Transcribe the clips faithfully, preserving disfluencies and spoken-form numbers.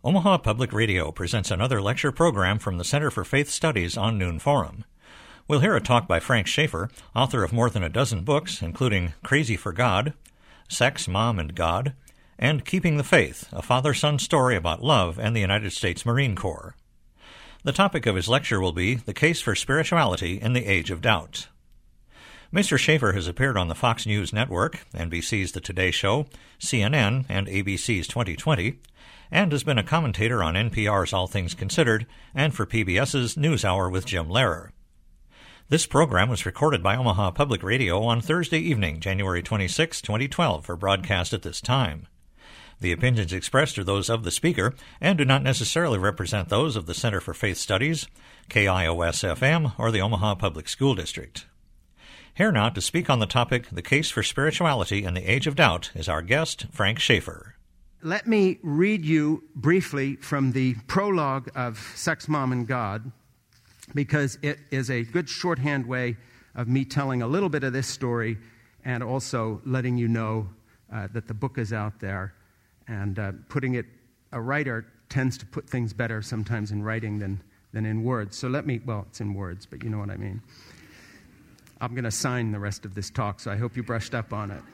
Omaha Public Radio presents another lecture program from the Center for Faith Studies on Noon Forum. We'll hear a talk by Frank Schaeffer, author of more than a dozen books, including Crazy for God, Sex, Mom, and God, and Keeping the Faith, a father-son story about love and the United States Marine Corps. The topic of his lecture will be The Case for Spirituality in the Age of Doubt. Mister Schaeffer has appeared on the Fox News Network, N B C's The Today Show, C N N, and A B C's twenty twenty, and has been a commentator on N P R's All Things Considered and for P B S's NewsHour with Jim Lehrer. This program was recorded by Omaha Public Radio on Thursday evening, January twenty-sixth, twenty twelve, for broadcast at this time. The opinions expressed are those of the speaker and do not necessarily represent those of the Center for Faith Studies, K I O S F M, or the Omaha Public School District. Here now to speak on the topic, The Case for Spirituality in the Age of Doubt, is our guest, Frank Schaeffer. Let me read you briefly from the prologue of Sex, Mom, and God, because it is a good shorthand way of me telling a little bit of this story and also letting you know uh, that the book is out there. And uh, putting it, a writer tends to put things better sometimes in writing than, than in words. So let me, well, it's in words, but you know what I mean. I'm going to sign the rest of this talk, so I hope you brushed up on it.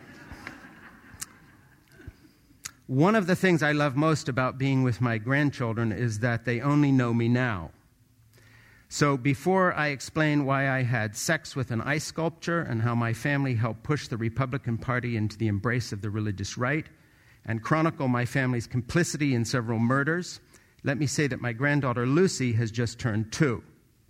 One of the things I love most about being with my grandchildren is that they only know me now. So before I explain why I had sex with an ice sculpture and how my family helped push the Republican Party into the embrace of the religious right, and chronicle my family's complicity in several murders, let me say that my granddaughter Lucy has just turned two.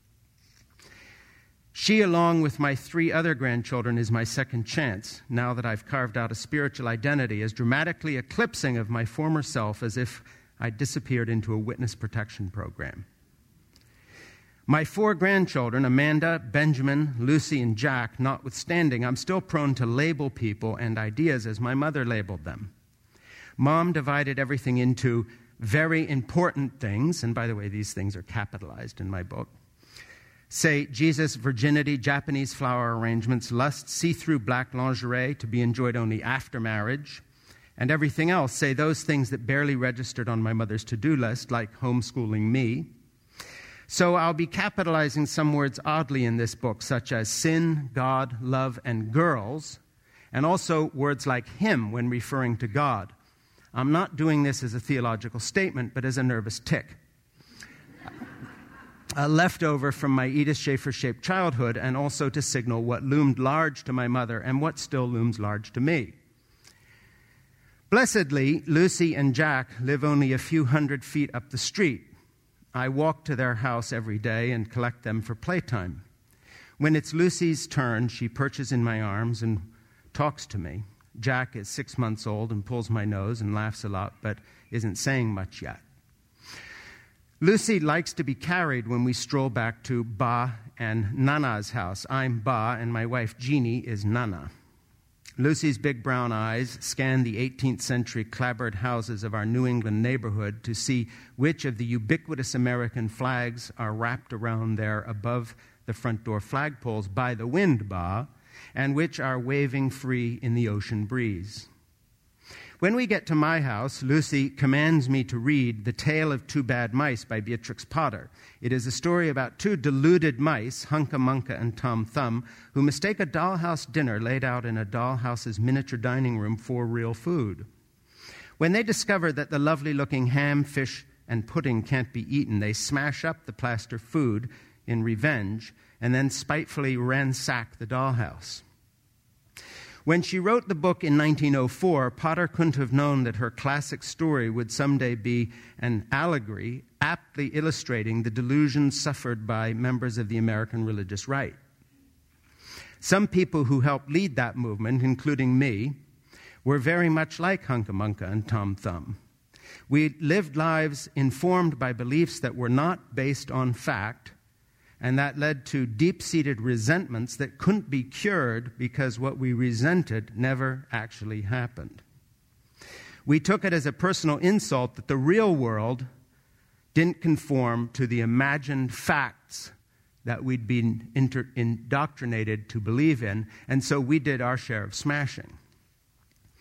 She, along with my three other grandchildren, is my second chance, now that I've carved out a spiritual identity as dramatically eclipsing of my former self as if I disappeared into a witness protection program. My four grandchildren, Amanda, Benjamin, Lucy, and Jack, notwithstanding, I'm still prone to label people and ideas as my mother labeled them. Mom divided everything into very important things, and by the way, these things are capitalized in my book. Say, Jesus, virginity, Japanese flower arrangements, lust, see-through black lingerie to be enjoyed only after marriage, and everything else, say those things that barely registered on my mother's to-do list, like homeschooling me. So I'll be capitalizing some words oddly in this book, such as sin, God, love, and girls, and also words like him when referring to God. I'm not doing this as a theological statement, but as a nervous tic. A leftover from my Edith Schaeffer-shaped childhood, and also to signal what loomed large to my mother and what still looms large to me. Blessedly, Lucy and Jack live only a few hundred feet up the street. I walk to their house every day and collect them for playtime. When it's Lucy's turn, she perches in my arms and talks to me. Jack is six months old and pulls my nose and laughs a lot, but isn't saying much yet. Lucy likes to be carried when we stroll back to Ba and Nana's house. I'm Ba, and my wife Jeannie is Nana. Lucy's big brown eyes scan the eighteenth century clapboard houses of our New England neighborhood to see which of the ubiquitous American flags are wrapped around there above the front door flagpoles by the wind, Ba, and which are waving free in the ocean breeze. When we get to my house, Lucy commands me to read The Tale of Two Bad Mice by Beatrix Potter. It is a story about two deluded mice, Hunca Munca and Tom Thumb, who mistake a dollhouse dinner laid out in a dollhouse's miniature dining room for real food. When they discover that the lovely-looking ham, fish, and pudding can't be eaten, they smash up the plaster food in revenge and then spitefully ransack the dollhouse. When she wrote the book in nineteen oh four, Potter couldn't have known that her classic story would someday be an allegory aptly illustrating the delusions suffered by members of the American religious right. Some people who helped lead that movement, including me, were very much like Hunca Munca and Tom Thumb. We lived lives informed by beliefs that were not based on fact, and that led to deep-seated resentments that couldn't be cured because what we resented never actually happened. We took it as a personal insult that the real world didn't conform to the imagined facts that we'd been inter- indoctrinated to believe in, and so we did our share of smashing.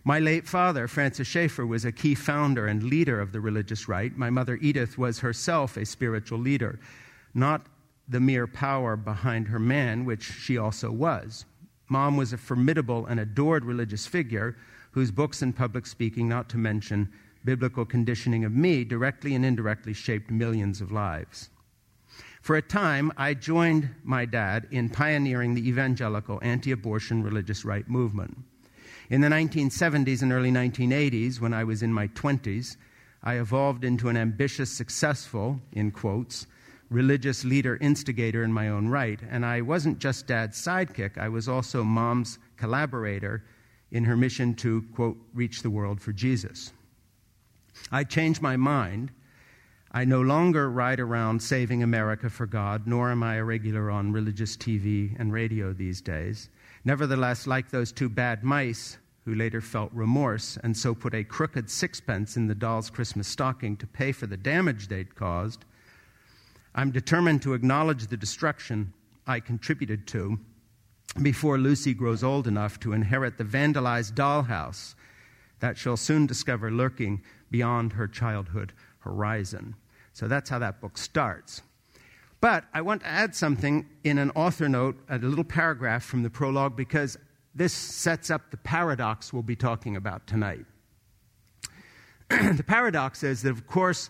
My late father, Francis Schaeffer, was a key founder and leader of the religious right. My mother, Edith, was herself a spiritual leader, not the mere power behind her man, which she also was. Mom was a formidable and adored religious figure whose books and public speaking, not to mention biblical conditioning of me, directly and indirectly shaped millions of lives. For a time, I joined my dad in pioneering the evangelical anti-abortion religious right movement. In the nineteen seventies and early nineteen eighties, when I was in my twenties, I evolved into an ambitious, successful, in quotes, religious leader instigator in my own right. And I wasn't just Dad's sidekick, I was also Mom's collaborator in her mission to, quote, reach the world for Jesus. I changed my mind. I no longer ride around saving America for God, nor am I a regular on religious T V and radio these days. Nevertheless, like those two bad mice who later felt remorse and so put a crooked sixpence in the doll's Christmas stocking to pay for the damage they'd caused, I'm determined to acknowledge the destruction I contributed to before Lucy grows old enough to inherit the vandalized dollhouse that she'll soon discover lurking beyond her childhood horizon. So that's how that book starts. But I want to add something in an author note, a little paragraph from the prologue, because this sets up the paradox we'll be talking about tonight. The paradox is that, of course,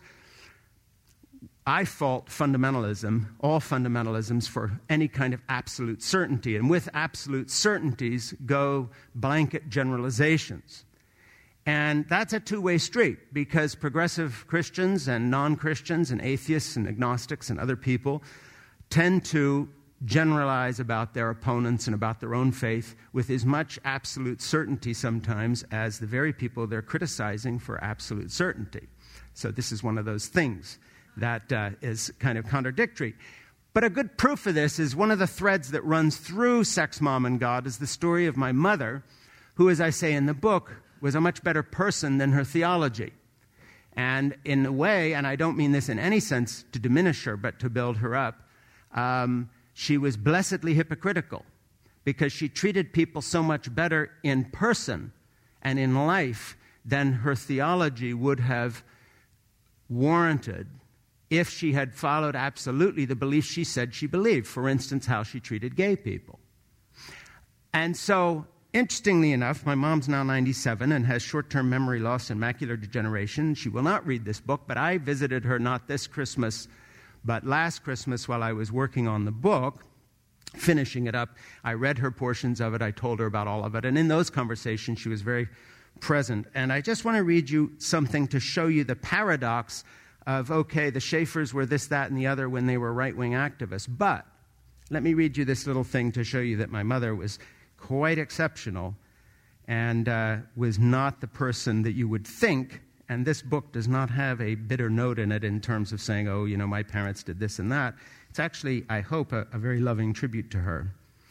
I fault fundamentalism, all fundamentalisms, for any kind of absolute certainty. And with absolute certainties go blanket generalizations. And that's a two-way street, because progressive Christians and non-Christians and atheists and agnostics and other people tend to generalize about their opponents and about their own faith with as much absolute certainty sometimes as the very people they're criticizing for absolute certainty. So this is one of those things that uh, is kind of contradictory. But a good proof of this is one of the threads that runs through Sex, Mom, and God is the story of my mother, who, as I say in the book, was a much better person than her theology. And in a way, and I don't mean this in any sense to diminish her, but to build her up, um, she was blessedly hypocritical because she treated people so much better in person and in life than her theology would have warranted if she had followed absolutely the beliefs she said she believed. For instance, how she treated gay people. And so, interestingly enough, my mom's now ninety-seven and has short-term memory loss and macular degeneration. She will not read this book, but I visited her not this Christmas, but last Christmas while I was working on the book, finishing it up. I read her portions of it. I told her about all of it. And in those conversations, she was very present. And I just want to read you something to show you the paradox of, okay, the Schaeffers were this, that, and the other when they were right-wing activists. But let me read you this little thing to show you that my mother was quite exceptional and uh, was not the person that you would think. And this book does not have a bitter note in it in terms of saying, oh, you know, my parents did this and that. It's actually, I hope, a, a very loving tribute to her.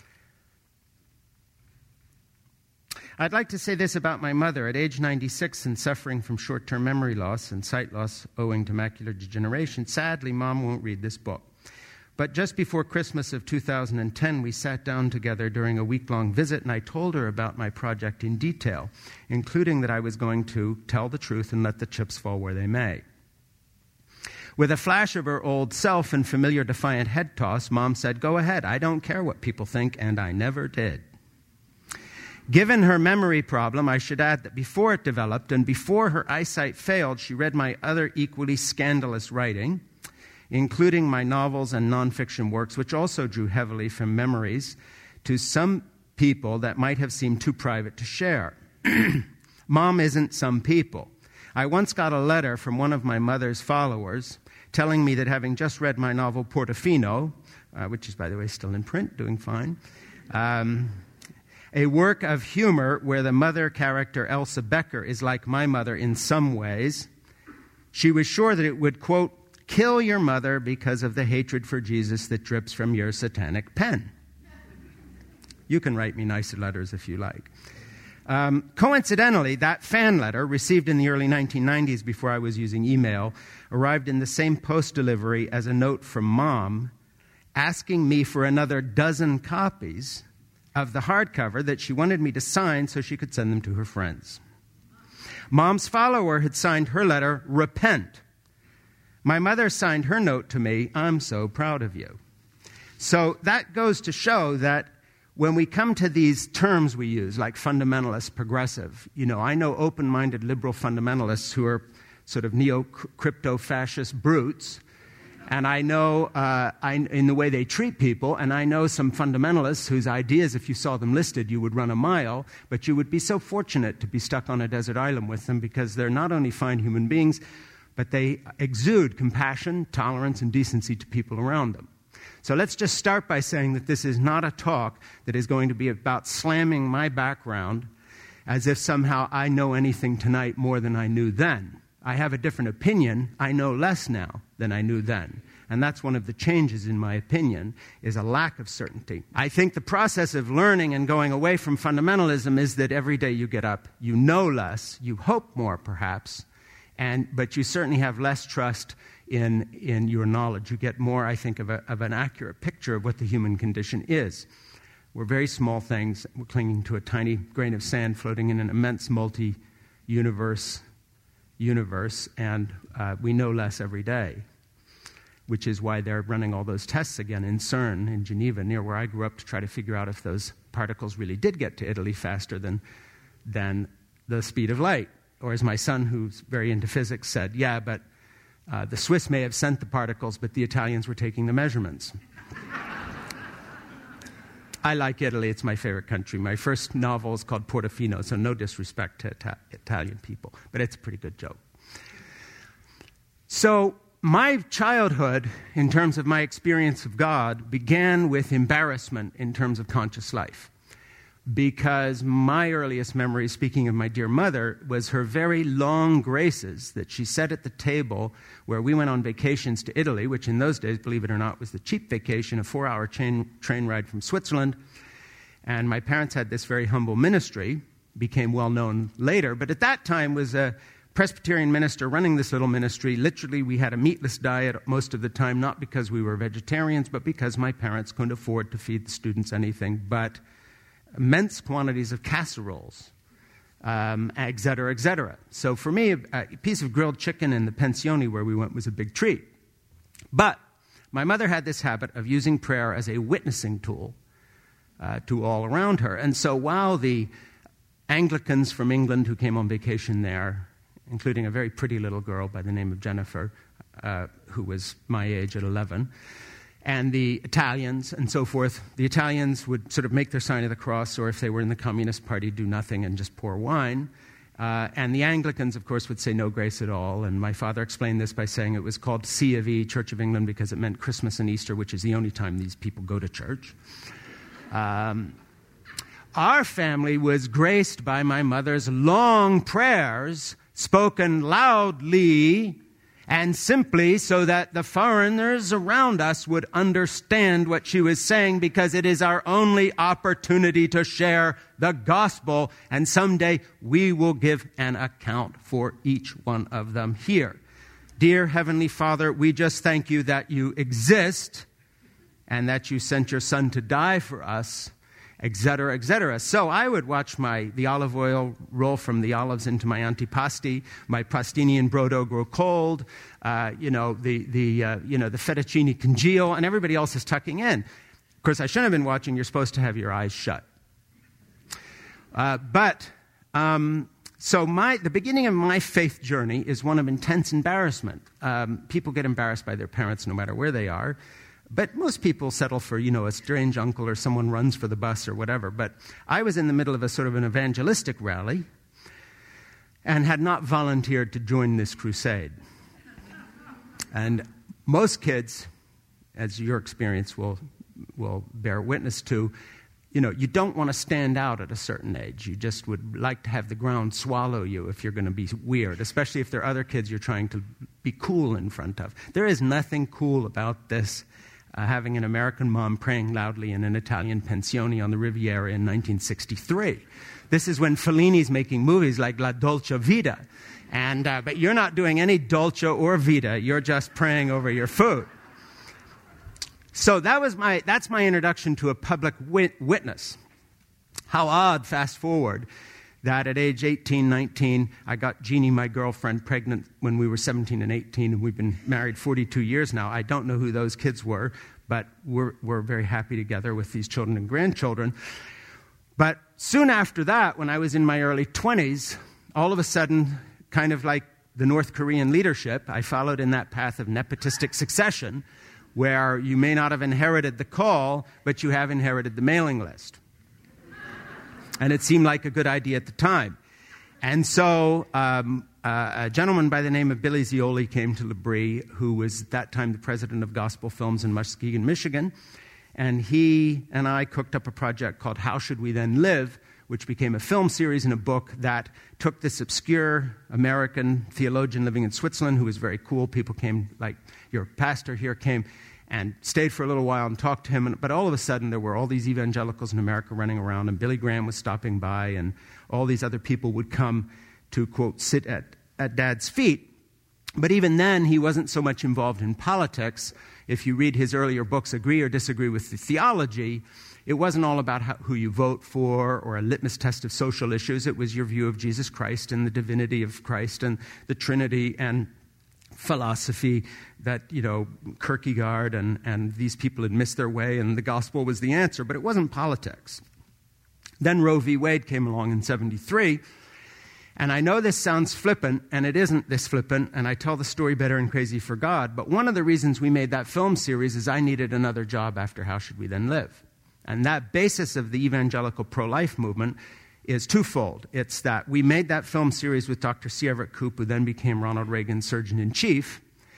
I'd like to say this about my mother. At age ninety-six and suffering from short-term memory loss and sight loss owing to macular degeneration, sadly, Mom won't read this book. But just before Christmas of two thousand ten, we sat down together during a week-long visit, and I told her about my project in detail, including that I was going to tell the truth and let the chips fall where they may. With a flash of her old self and familiar defiant head toss, Mom said, "Go ahead, I don't care what people think," and I never did. Given her memory problem, I should add that before it developed and before her eyesight failed, she read my other equally scandalous writing, including my novels and nonfiction works, which also drew heavily from memories to some people that might have seemed too private to share. Mom isn't some people. I once got a letter from one of my mother's followers telling me that having just read my novel Portofino, uh, which is, by the way, still in print, doing fine, um, a work of humor where the mother character Elsa Becker is like my mother in some ways, she was sure that it would, quote, kill your mother because of the hatred for Jesus that drips from your satanic pen. You can write me nicer letters if you like. Um, coincidentally, that fan letter, received in the early nineteen nineties before I was using email, arrived in the same post delivery as a note from Mom asking me for another dozen copies of the hardcover that she wanted me to sign so she could send them to her friends. Mom's follower had signed her letter, repent. My mother signed her note to me, I'm so proud of you. So that goes to show that when we come to these terms we use, like fundamentalist, progressive, you know, I know open-minded liberal fundamentalists who are sort of neo-crypto-fascist brutes, and I know uh, I, in the way they treat people, and I know some fundamentalists whose ideas, if you saw them listed, you would run a mile, but you would be so fortunate to be stuck on a desert island with them because they're not only fine human beings, but they exude compassion, tolerance, and decency to people around them. So let's just start by saying that this is not a talk that is going to be about slamming my background as if somehow I know anything tonight more than I knew then. I have a different opinion. I know less now than I knew then. And that's one of the changes, in my opinion, is a lack of certainty. I think the process of learning and going away from fundamentalism is that every day you get up, you know less, you hope more perhaps, and but you certainly have less trust in, in your knowledge. You get more, I think, of, a, of an accurate picture of what the human condition is. We're very small things. We're clinging to a tiny grain of sand floating in an immense multi-universe universe, and uh, we know less every day, which is why they're running all those tests again in CERN in Geneva, near where I grew up, to try to figure out if those particles really did get to Italy faster than, than the speed of light. Or as my son, who's very into physics, said, yeah, but uh, the Swiss may have sent the particles, but the Italians were taking the measurements. I like Italy. It's my favorite country. My first novel is called Portofino, so no disrespect to Ita- Italian people, but it's a pretty good joke. So my childhood, in terms of my experience of God, began with embarrassment in terms of conscious life, because my earliest memory, speaking of my dear mother, was her very long graces that she said at the table where we went on vacations to Italy, which in those days, believe it or not, was the cheap vacation, a four-hour train, train ride from Switzerland. And my parents had this very humble ministry, became well-known later, but at that time was a Presbyterian minister running this little ministry. Literally, we had a meatless diet most of the time, not because we were vegetarians, but because my parents couldn't afford to feed the students anything but immense quantities of casseroles, um, et cetera, et cetera. So for me, a, a piece of grilled chicken in the pensione where we went was a big treat. But my mother had this habit of using prayer as a witnessing tool uh, to all around her. And so while the Anglicans from England who came on vacation there, including a very pretty little girl by the name of Jennifer, uh, who was my age at eleven, and the Italians and so forth, the Italians would sort of make their sign of the cross, or if they were in the Communist Party, do nothing and just pour wine. Uh, and the Anglicans, of course, would say no grace at all. And my father explained this by saying it was called C of E, Church of England, because it meant Christmas and Easter, which is the only time these people go to church. Um, our family was graced by my mother's long prayers, spoken loudly and simply so that the foreigners around us would understand what she was saying, because it is our only opportunity to share the gospel, and someday we will give an account for each one of them here. Dear Heavenly Father, we just thank you that you exist and that you sent your Son to die for us, et cetera, et cetera. So I would watch my the olive oil roll from the olives into my antipasti, my pastini and brodo grow cold, uh, you know, the the uh, you know the fettuccine congeal, and everybody else is tucking in. Of course, I shouldn't have been watching. You're supposed to have your eyes shut. Uh, but um, so my the beginning of my faith journey is one of intense embarrassment. Um, people get embarrassed by their parents, no matter where they are. But most people settle for, you know, a strange uncle or someone runs for the bus or whatever. But I was in the middle of a sort of an evangelistic rally and had not volunteered to join this crusade. And most kids, as your experience will will bear witness to, you know, you don't want to stand out at a certain age. You just would like to have the ground swallow you if you're going to be weird, especially if there are other kids you're trying to be cool in front of. There is nothing cool about this. Uh, having an American mom praying loudly in an Italian pensione on the Riviera in nineteen sixty-three. This is when Fellini's making movies like La Dolce Vita. And, uh, but you're not doing any Dolce or Vita. You're just praying over your food. So that was my, that's my introduction to a public wit- witness. How odd, fast forward, that at age eighteen, nineteen, I got Jeannie, my girlfriend, pregnant when we were seventeen and eighteen, and we've been married forty-two years now. I don't know who those kids were, but we're, we're very happy together with these children and grandchildren. But soon after that, when I was in my early twenties, all of a sudden, kind of like the North Korean leadership, I followed in that path of nepotistic succession, where you may not have inherited the call, but you have inherited the mailing list. And it seemed like a good idea at the time. And so um, uh, a gentleman by the name of Billy Zioli came to L'Abri, who was at that time the president of Gospel Films in Muskegon, Michigan. And he and I cooked up a project called How Should We Then Live?, which became a film series and a book that took this obscure American theologian living in Switzerland who was very cool. People came, like your pastor here came and stayed for a little while and talked to him. But all of a sudden, there were all these evangelicals in America running around, and Billy Graham was stopping by, and all these other people would come to, quote, sit at, at Dad's feet. But even then, he wasn't so much involved in politics. If you read his earlier books, agree or disagree with the theology, it wasn't all about how, who you vote for or a litmus test of social issues. It was your view of Jesus Christ and the divinity of Christ and the Trinity and philosophy that, you know, Kierkegaard and, and these people had missed their way, and the gospel was the answer, but it wasn't politics. Then Roe v. Wade came along in seventy-three, and I know this sounds flippant, and it isn't this flippant, and I tell the story better in Crazy for God, but one of the reasons we made that film series is I needed another job after How Should We Then Live? And that basis of the evangelical pro-life movement is twofold. It's that we made that film series with Doctor C. Everett Koop, who then became Ronald Reagan's surgeon-in-chief.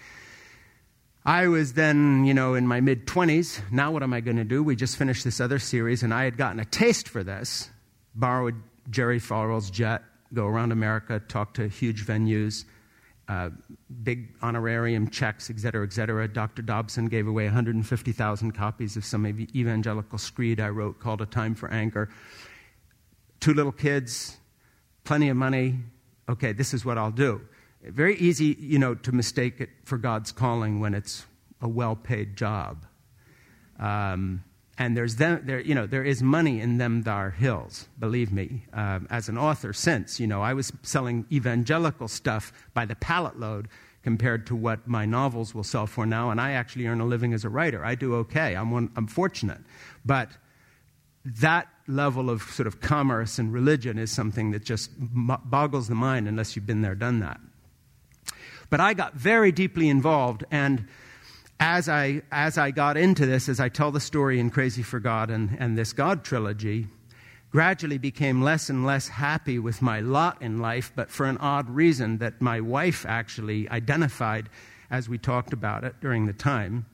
I was then, you know, in my mid-twenties. Now what am I going to do? We just finished this other series, and I had gotten a taste for this. Borrowed Jerry Falwell's jet, go around America, talk to huge venues, uh, big honorarium checks, et cetera, et cetera. Doctor Dobson gave away one hundred fifty thousand copies of some evangelical screed I wrote called A Time for Anger. Two little kids, plenty of money. Okay, this is what I'll do. Very easy, you know, to mistake it for God's calling when it's a well-paid job. Um, and there's them, there, you know, there is money in them thar hills. Believe me, um, as an author, since you know, I was selling evangelical stuff by the pallet load compared to what my novels will sell for now, and I actually earn a living as a writer. I do okay. I'm one, I'm fortunate, but that level of sort of commerce and religion is something that just boggles the mind unless you've been there, done that. But I got very deeply involved, and as I as I got into this, as I tell the story in Crazy for God and, and this God trilogy, gradually became less and less happy with my lot in life, but for an odd reason that my wife actually identified as we talked about it during the time.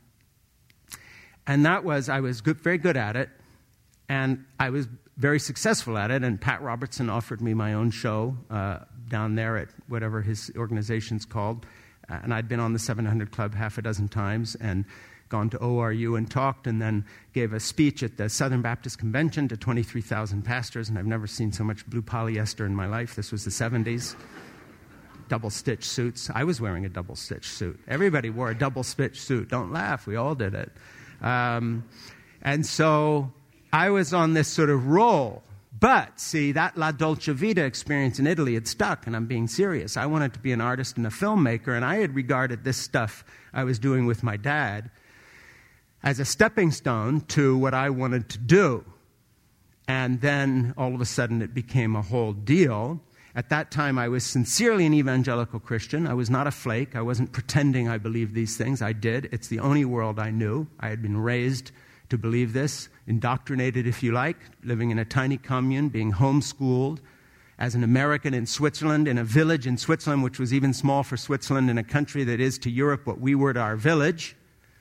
And that was, I was good, very good at it, and I was very successful at it, and Pat Robertson offered me my own show uh, down there at whatever his organization's called, uh, and I'd been on the seven hundred Club half a dozen times and gone to O R U and talked, and then gave a speech at the Southern Baptist Convention to twenty-three thousand pastors, and I've never seen so much blue polyester in my life. This was the seventies. Double-stitch suits. I was wearing a double-stitch suit. Everybody wore a double-stitch suit. Don't laugh. We all did it. Um, and so I was on this sort of roll. But, see, that La Dolce Vita experience in Italy had stuck, and I'm being serious. I wanted to be an artist and a filmmaker, and I had regarded this stuff I was doing with my dad as a stepping stone to what I wanted to do. And then, all of a sudden, it became a whole deal. At that time, I was sincerely an evangelical Christian. I was not a flake. I wasn't pretending I believed these things. I did. It's the only world I knew. I had been raised to believe this, indoctrinated, if you like, living in a tiny commune, being homeschooled as an American in Switzerland, in a village in Switzerland, which was even small for Switzerland, in a country that is to Europe what we were to our village.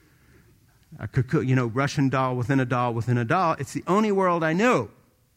A cocoon, you know, Russian doll within a doll within a doll. It's the only world I knew.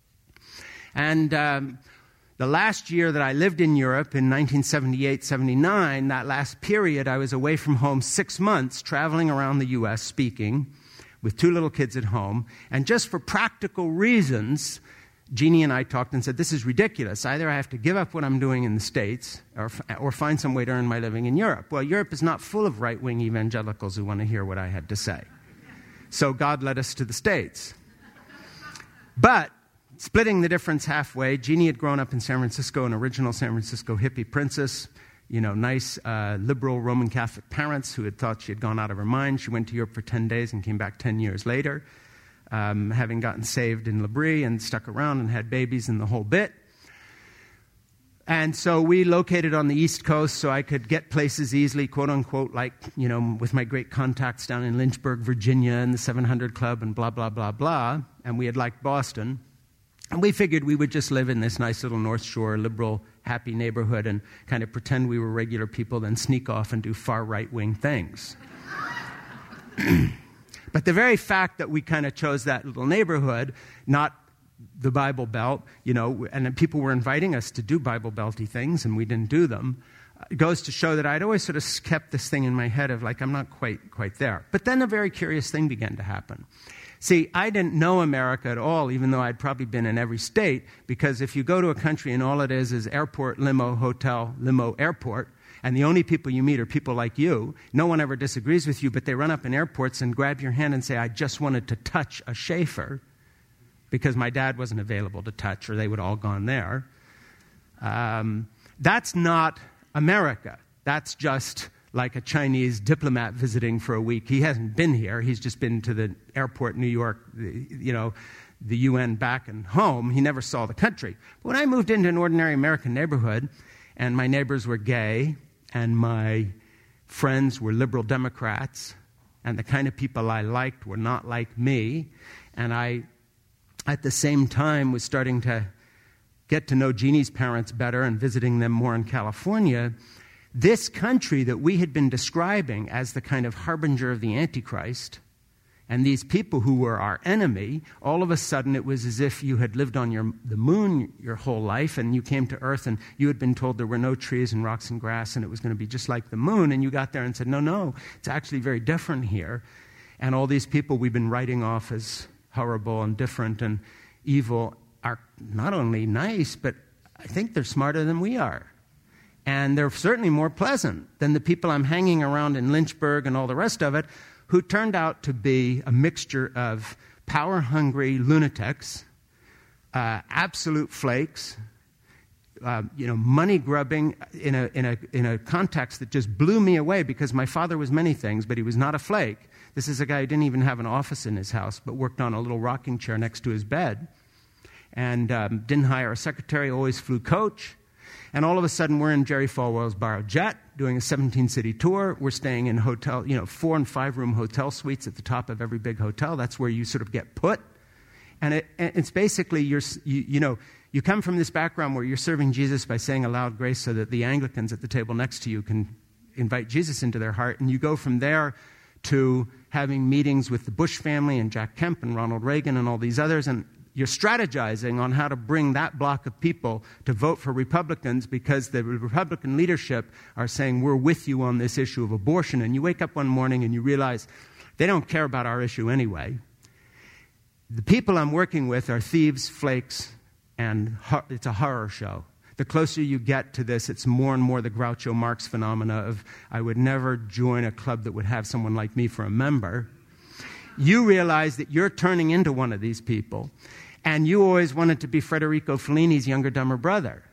And um, the last year that I lived in Europe, in nineteen seventy-eight seventy-nine, that last period, I was away from home six months, traveling around the U S speaking, with two little kids at home. And just for practical reasons, Jeannie and I talked and said, this is ridiculous. Either I have to give up what I'm doing in the States or, or find some way to earn my living in Europe. Well, Europe is not full of right-wing evangelicals who want to hear what I had to say. So God led us to the States. But Splitting the difference halfway, Jeannie had grown up in San Francisco, an original San Francisco hippie princess, you know, nice, uh, liberal Roman Catholic parents who had thought she had gone out of her mind. She went to Europe for ten days and came back ten years later, um, having gotten saved in L'Abri and stuck around and had babies and the whole bit. And so we located on the East Coast so I could get places easily, quote unquote, like, you know, with my great contacts down in Lynchburg, Virginia, and the seven hundred Club and blah, blah, blah, blah. And we had liked Boston. And we figured we would just live in this nice little North Shore, liberal, happy neighborhood and kind of pretend we were regular people, then sneak off and do far right-wing things. But the very fact that we kind of chose that little neighborhood, not the Bible Belt, you know, and then people were inviting us to do Bible Belty things, and we didn't do them, it goes to show that I'd always sort of kept this thing in my head of like, I'm not quite quite there. But then a very curious thing began to happen. See, I didn't know America at all, even though I'd probably been in every state, because if you go to a country and all it is is airport, limo, hotel, limo, airport, and the only people you meet are people like you, no one ever disagrees with you, but they run up in airports and grab your hand and say, I just wanted to touch a Schaefer, because my dad wasn't available to touch, or they would all gone there. Um, that's not America. That's just like a Chinese diplomat visiting for a week. He hasn't been here. He's just been to the airport in New York, you know, the U N back and home. He never saw the country. But when I moved into an ordinary American neighborhood, and my neighbors were gay, and my friends were liberal Democrats, and the kind of people I liked were not like me, and I at the same time was starting to get to know Jeannie's parents better and visiting them more in California, this country that we had been describing as the kind of harbinger of the Antichrist, and these people who were our enemy, all of a sudden it was as if you had lived on your, the moon your whole life, and you came to Earth and you had been told there were no trees and rocks and grass and it was going to be just like the moon, and you got there and said, no, no, it's actually very different here. And all these people we've been writing off as horrible and different and evil are not only nice, but I think they're smarter than we are. And they're certainly more pleasant than the people I'm hanging around in Lynchburg and all the rest of it, who turned out to be a mixture of power-hungry lunatics, uh, absolute flakes, uh, you know, money-grubbing in a, in a, in a context that just blew me away, because my father was many things, but he was not a flake. This is a guy who didn't even have an office in his house, but worked on a little rocking chair next to his bed, and um, didn't hire a secretary, always flew coach. And all of a sudden, we're in Jerry Falwell's borrowed jet, doing a seventeen-city tour. We're staying in hotel, you know, four- and five-room hotel suites at the top of every big hotel. That's where you sort of get put. And it, it's basically, you're, you, you know, you come from this background where you're serving Jesus by saying a loud grace so that the Anglicans at the table next to you can invite Jesus into their heart. And you go from there to having meetings with the Bush family and Jack Kemp and Ronald Reagan and all these others, and you're strategizing on how to bring that block of people to vote for Republicans, because the Republican leadership are saying, we're with you on this issue of abortion. And you wake up one morning and you realize they don't care about our issue anyway. The people I'm working with are thieves, flakes, and ho- it's a horror show. The closer you get to this, it's more and more the Groucho Marx phenomena of, I would never join a club that would have someone like me for a member. You realize that you're turning into one of these people, and you always wanted to be Federico Fellini's younger, dumber brother.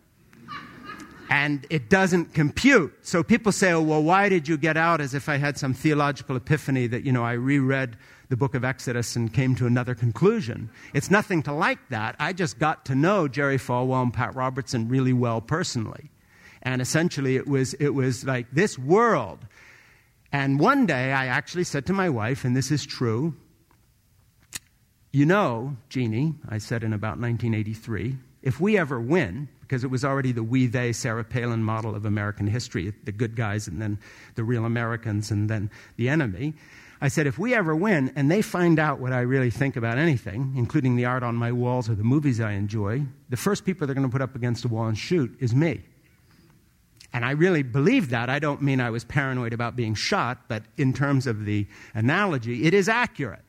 And it doesn't compute. So people say, oh, well, why did you get out? As if I had some theological epiphany that, you know, I reread the book of Exodus and came to another conclusion. It's nothing to like that. I just got to know Jerry Falwell and Pat Robertson really well personally. And essentially it was it was like this world. And one day I actually said to my wife, and this is true, you know, Jeannie, I said in about nineteen eighty-three, if we ever win, because it was already the we, they, Sarah Palin model of American history, the good guys and then the real Americans and then the enemy, I said, if we ever win and they find out what I really think about anything, including the art on my walls or the movies I enjoy, the first people they're going to put up against the wall and shoot is me. And I really believe that. I don't mean I was paranoid about being shot, but in terms of the analogy, it is accurate.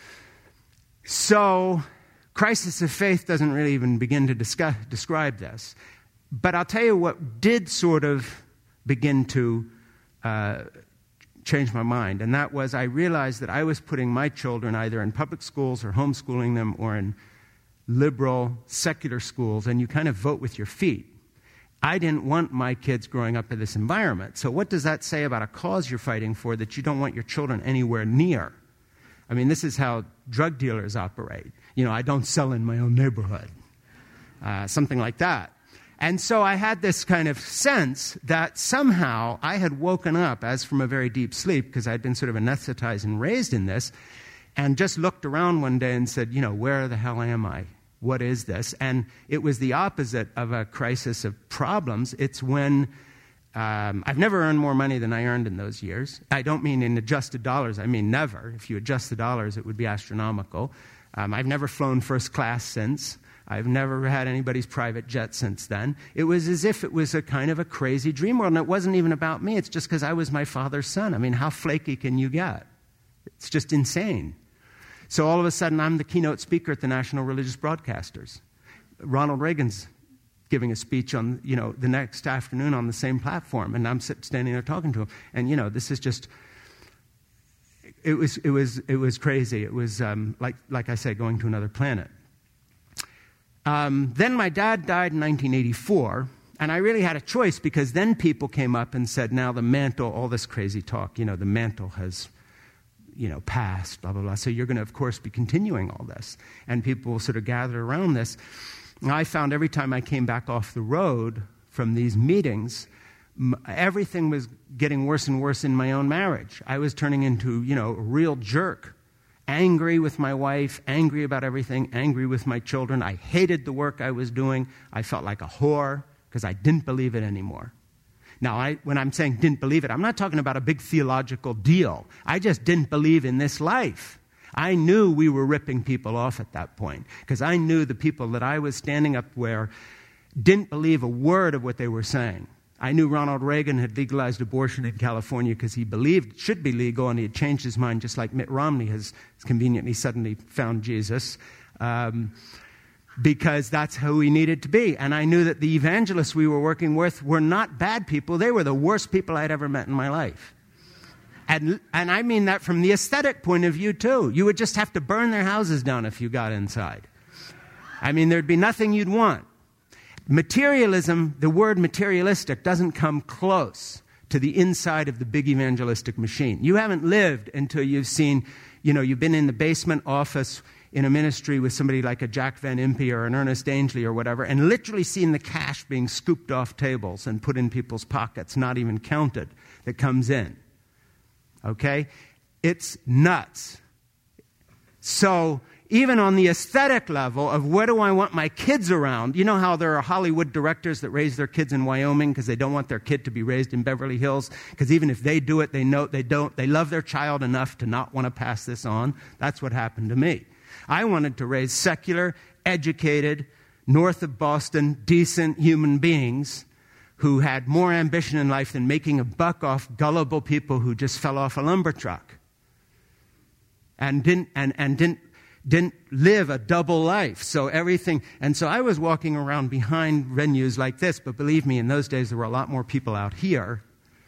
So, crisis of faith doesn't really even begin to discuss, describe this. But I'll tell you what did sort of begin to uh, change my mind, and that was I realized that I was putting my children either in public schools or homeschooling them or in liberal, secular schools, and you kind of vote with your feet. I didn't want my kids growing up in this environment. So what does that say about a cause you're fighting for that you don't want your children anywhere near? I mean, this is how drug dealers operate. You know, I don't sell in my own neighborhood. Uh, something like that. And so I had this kind of sense that somehow I had woken up, as from a very deep sleep, because I'd been sort of anesthetized and raised in this, and just looked around one day and said, you know, where the hell am I? What is this? And it was the opposite of a crisis of problems. It's when um, I've never earned more money than I earned in those years. I don't mean in adjusted dollars. I mean never. If you adjust the dollars, it would be astronomical. Um, I've never flown first class since. I've never had anybody's private jet since then. It was as if it was a kind of a crazy dream world, and it wasn't even about me. It's just because I was my father's son. I mean, how flaky can you get? It's just insane. So all of a sudden, I'm the keynote speaker at the National Religious Broadcasters. Ronald Reagan's giving a speech on, you know, the next afternoon on the same platform, and I'm sit, standing there talking to him. And, you know, this is just, it was, it was, it was crazy. It was, um, like, like I said, going to another planet. Um, then my dad died in nineteen eighty-four, and I really had a choice, because then people came up and said, now the mantle, all this crazy talk, you know, the mantle has, you know, passed, blah, blah, blah. So you're going to, of course, be continuing all this. And people sort of gathered around this. And I found every time I came back off the road from these meetings, m- everything was getting worse and worse in my own marriage. I was turning into, you know, a real jerk. Angry with my wife, angry about everything, angry with my children. I hated the work I was doing. I felt like a whore because I didn't believe it anymore. Now, I, when I'm saying didn't believe it, I'm not talking about a big theological deal. I just didn't believe in this life. I knew we were ripping people off at that point, because I knew the people that I was standing up where didn't believe a word of what they were saying. I knew Ronald Reagan had legalized abortion in California because he believed it should be legal, and he had changed his mind, just like Mitt Romney has conveniently suddenly found Jesus, um, because that's who he needed to be. And I knew that the evangelists we were working with were not bad people. They were the worst people I'd ever met in my life. And, and I mean that from the aesthetic point of view, too. You would just have to burn their houses down if you got inside. I mean, there'd be nothing you'd want. Materialism, the word materialistic, doesn't come close to the inside of the big evangelistic machine. You haven't lived until you've seen, you know, you've been in the basement office in a ministry with somebody like a Jack Van Impe or an Ernest Angley or whatever, and literally seen the cash being scooped off tables and put in people's pockets, not even counted, that comes in. Okay? It's nuts. So even on the aesthetic level of where do I want my kids around, you know how there are Hollywood directors that raise their kids in Wyoming because they don't want their kid to be raised in Beverly Hills, because even if they do it, they know they don't, they love their child enough to not want to pass this on. That's what happened to me. I wanted to raise secular, educated, north of Boston, decent human beings who had more ambition in life than making a buck off gullible people who just fell off a lumber truck and didn't and, and didn't didn't live a double life. So everything, and so I was walking around behind venues like this, but believe me, in those days there were a lot more people out here.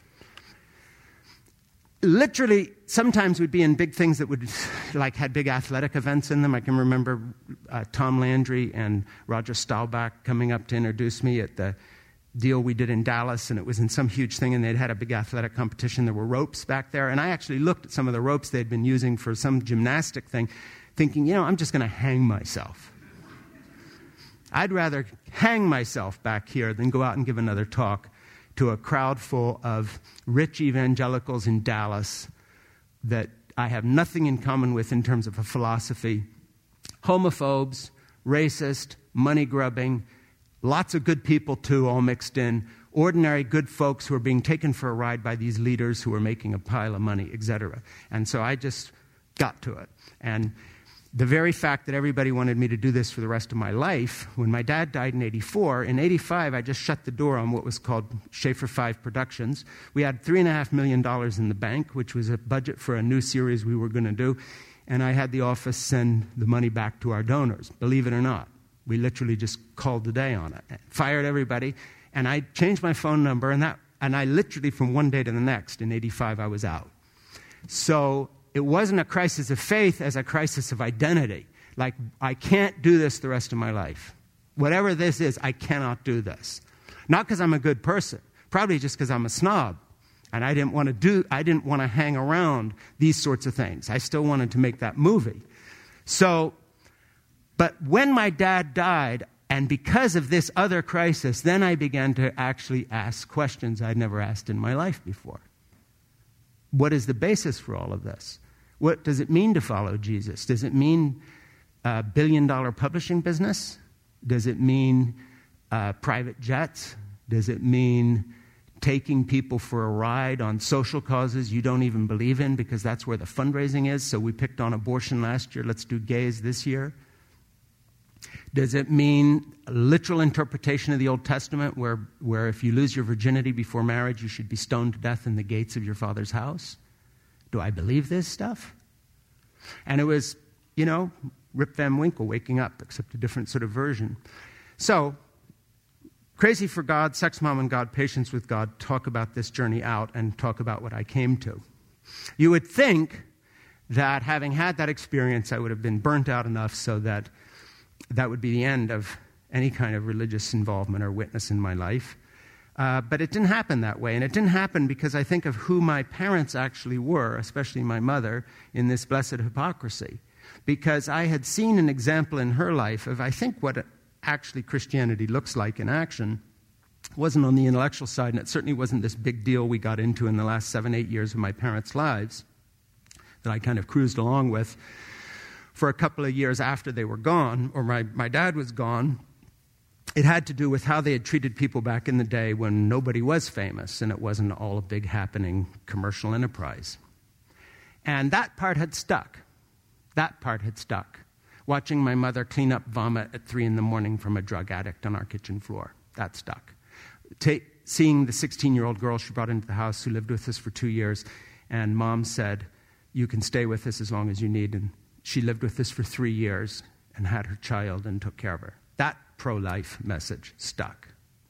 Literally, sometimes we'd be in big things that would, like, had big athletic events in them. I can remember uh, Tom Landry and Roger Staubach coming up to introduce me at the deal we did in Dallas, and it was in some huge thing, and they'd had a big athletic competition. There were ropes back there, and I actually looked at some of the ropes they'd been using for some gymnastic thing, thinking, you know, I'm just going to hang myself. I'd rather hang myself back here than go out and give another talk to a crowd full of rich evangelicals in Dallas that I have nothing in common with in terms of a philosophy. Homophobes, racist, money-grubbing, lots of good people, too, all mixed in. Ordinary good folks who are being taken for a ride by these leaders who are making a pile of money, et cetera. And so I just got to it. And the very fact that everybody wanted me to do this for the rest of my life, when my dad died in eighty-four, in eighty-five I just shut the door on what was called Schaefer Five Productions. We had three and a half million dollars in the bank, which was a budget for a new series we were going to do, and I had the office send the money back to our donors, believe it or not. We literally just called the day on it, fired everybody, and I changed my phone number, and that, and I literally, from one day to the next, in eighty-five, I was out. So it wasn't a crisis of faith as a crisis of identity. Like, I can't do this the rest of my life. Whatever this is, I cannot do this. Not because I'm a good person, probably just because I'm a snob. And I didn't want to do, I didn't want to hang around these sorts of things. I still wanted to make that movie. So, but when my dad died, and because of this other crisis, then I began to actually ask questions I'd never asked in my life before. What is the basis for all of this? What does it mean to follow Jesus? Does it mean a billion-dollar publishing business? Does it mean uh, private jets? Does it mean taking people for a ride on social causes you don't even believe in because that's where the fundraising is? So we picked on abortion last year. Let's do gays this year. Does it mean a literal interpretation of the Old Testament where, where if you lose your virginity before marriage, you should be stoned to death in the gates of your father's house? Do I believe this stuff? And it was, you know, Rip Van Winkle waking up, except a different sort of version. So, Crazy for God, Sex, Mom, and God, Patience with God talk about this journey out and talk about what I came to. You would think that having had that experience, I would have been burnt out enough so that that would be the end of any kind of religious involvement or witness in my life. Uh, but it didn't happen that way. And it didn't happen because I think of who my parents actually were, especially my mother, in this blessed hypocrisy. Because I had seen an example in her life of, I think, what actually Christianity looks like in action. It wasn't on the intellectual side, and it certainly wasn't this big deal we got into in the last seven, eight years of my parents' lives that I kind of cruised along with for a couple of years after they were gone, or my, my dad was gone. It had to do with how they had treated people back in the day when nobody was famous and it wasn't all a big happening commercial enterprise. And that part had stuck. That part had stuck. Watching my mother clean up vomit at three in the morning from a drug addict on our kitchen floor. That stuck. Ta- seeing the sixteen-year-old girl she brought into the house who lived with us for two years, and Mom said, you can stay with us as long as you need. And she lived with us for three years and had her child and took care of her. That pro-life message stuck.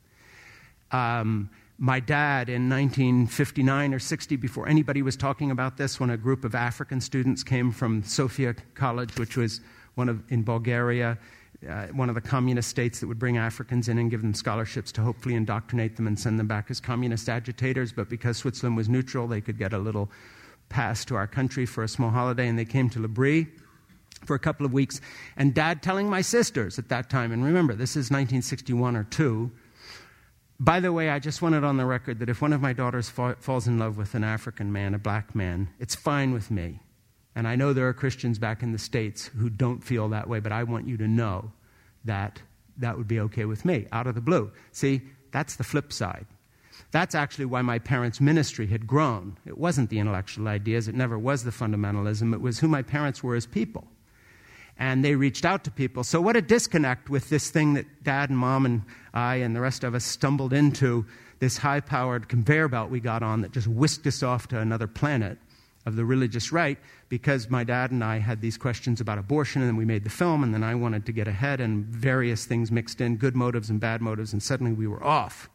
Um, my dad in nineteen fifty-nine or sixty, before anybody was talking about this, when a group of African students came from Sofia College, which was one of in Bulgaria, uh, one of the communist states that would bring Africans in and give them scholarships to hopefully indoctrinate them and send them back as communist agitators. But because Switzerland was neutral, they could get a little pass to our country for a small holiday, and they came to L'Abri for a couple of weeks. And Dad telling my sisters at that time, and remember, this is nineteen sixty-one or two. By the way, I just want it on the record that if one of my daughters fa- falls in love with an African man, a black man, it's fine with me. And I know there are Christians back in the States who don't feel that way, but I want you to know that that would be okay with me, out of the blue. See, that's the flip side. That's actually why my parents' ministry had grown. It wasn't the intellectual ideas. It never was the fundamentalism. It was who my parents were as people. And they reached out to people. So what a disconnect with this thing that Dad and Mom and I and the rest of us stumbled into, this high-powered conveyor belt we got on that just whisked us off to another planet of the religious right, because my dad and I had these questions about abortion, and then we made the film, and then I wanted to get ahead, and various things mixed in, good motives and bad motives, and suddenly we were off.